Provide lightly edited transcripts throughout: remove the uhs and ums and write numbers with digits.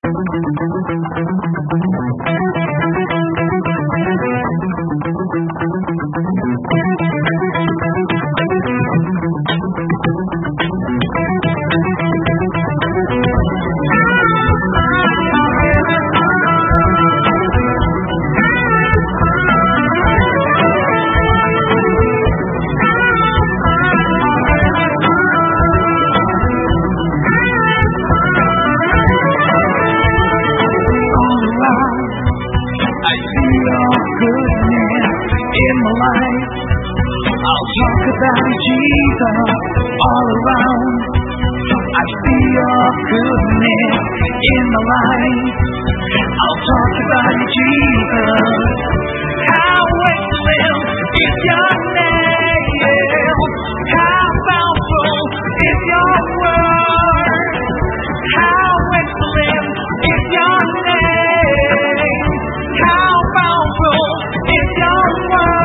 In my life, I'll talk about Jesus all around. I see your goodness in my life. I'll talk about Jesus. How excellent is your name? How powerful is your word? How excellent is your name? How powerful is your word?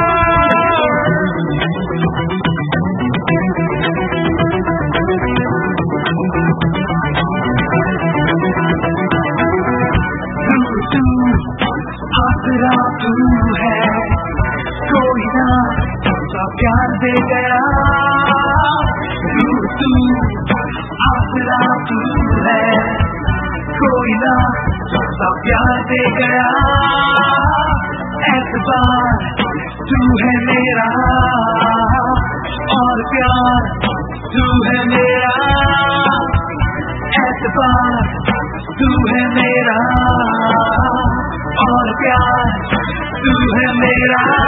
आसरा तू है, कोई ना सा प्यार दे गया। तू आसरा तू है, कोई ना सा प्यार दे गया। एतबार तू है मेरा और प्यार तू है मेरा। एतबार तू है मेरा और प्यार तू है मेरा।